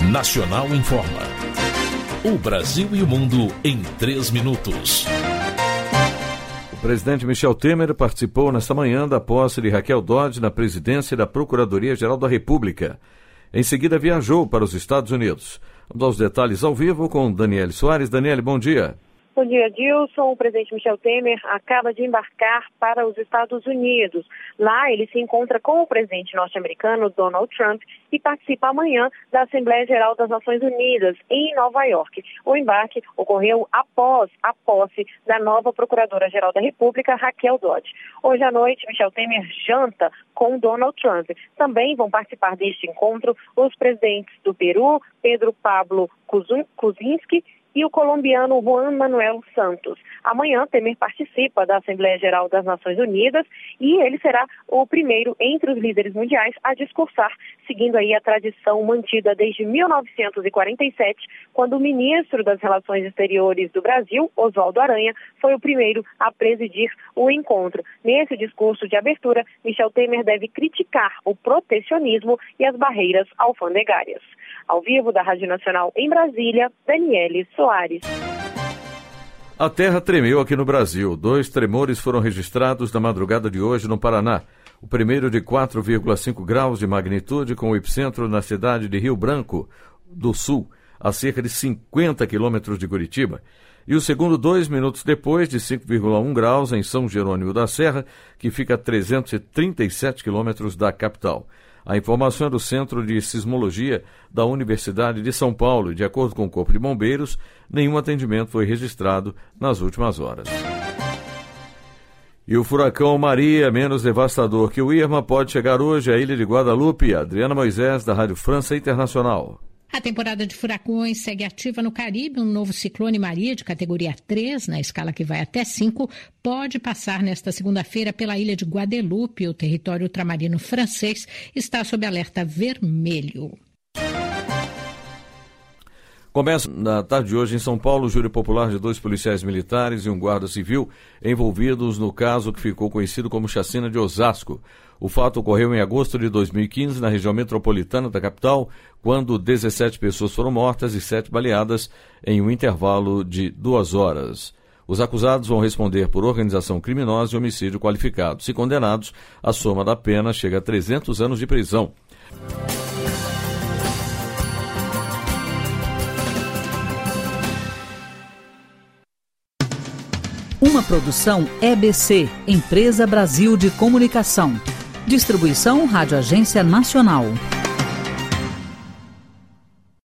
Nacional Informa. O Brasil e o mundo em 3 minutos. O presidente Michel Temer participou nesta manhã da posse de Raquel Dodge na presidência da Procuradoria-Geral da República. Em seguida viajou para os Estados Unidos. Vamos aos detalhes ao vivo com Daniele Soares. Daniele, bom dia. Bom dia, Dilson. O presidente Michel Temer acaba de embarcar para os Estados Unidos. Lá ele se encontra com o presidente norte-americano Donald Trump e participa amanhã da Assembleia Geral das Nações Unidas em Nova York. O embarque ocorreu após a posse da nova Procuradora-Geral da República, Raquel Dodge. Hoje à noite, Michel Temer janta com Donald Trump. Também vão participar deste encontro os presidentes do Peru, Pedro Pablo Kuczynski, e o colombiano Juan Manuel Santos. Amanhã, Temer participa da Assembleia Geral das Nações Unidas e ele será o primeiro entre os líderes mundiais a discursar, seguindo aí a tradição mantida desde 1947, quando o ministro das Relações Exteriores do Brasil, Oswaldo Aranha, foi o primeiro a presidir o encontro. Nesse discurso de abertura, Michel Temer deve criticar o protecionismo e as barreiras alfandegárias. Ao vivo da Rádio Nacional em Brasília, Daniele Soares. A terra tremeu aqui no Brasil. 2 tremores foram registrados na madrugada de hoje no Paraná. O primeiro de 4,5 graus de magnitude, com o epicentro na cidade de Rio Branco do Sul, a cerca de 50 quilômetros de Curitiba. E o segundo 2 minutos depois, de 5,1 graus, em São Jerônimo da Serra, que fica a 337 quilômetros da capital. A informação é do Centro de Sismologia da Universidade de São Paulo. De acordo com o Corpo de Bombeiros, nenhum atendimento foi registrado nas últimas horas. E o furacão Maria, menos devastador que o Irma, pode chegar hoje à ilha de Guadalupe. Adriana Moisés, da Rádio França Internacional. A temporada de furacões segue ativa no Caribe. Um novo ciclone Maria, de categoria 3, na escala que vai até 5, pode passar nesta segunda-feira pela ilha de Guadeloupe. O território ultramarino francês está sob alerta vermelho. Começa na tarde de hoje em São Paulo o júri popular de 2 policiais militares e um guarda civil envolvidos no caso que ficou conhecido como Chacina de Osasco. O fato ocorreu em agosto de 2015 na região metropolitana da capital, quando 17 pessoas foram mortas e 7 baleadas em um intervalo de 2 horas. Os acusados vão responder por organização criminosa e homicídio qualificado. Se condenados, a soma da pena chega a 300 anos de prisão. Uma produção EBC, Empresa Brasil de Comunicação. Distribuição Rádio Agência Nacional.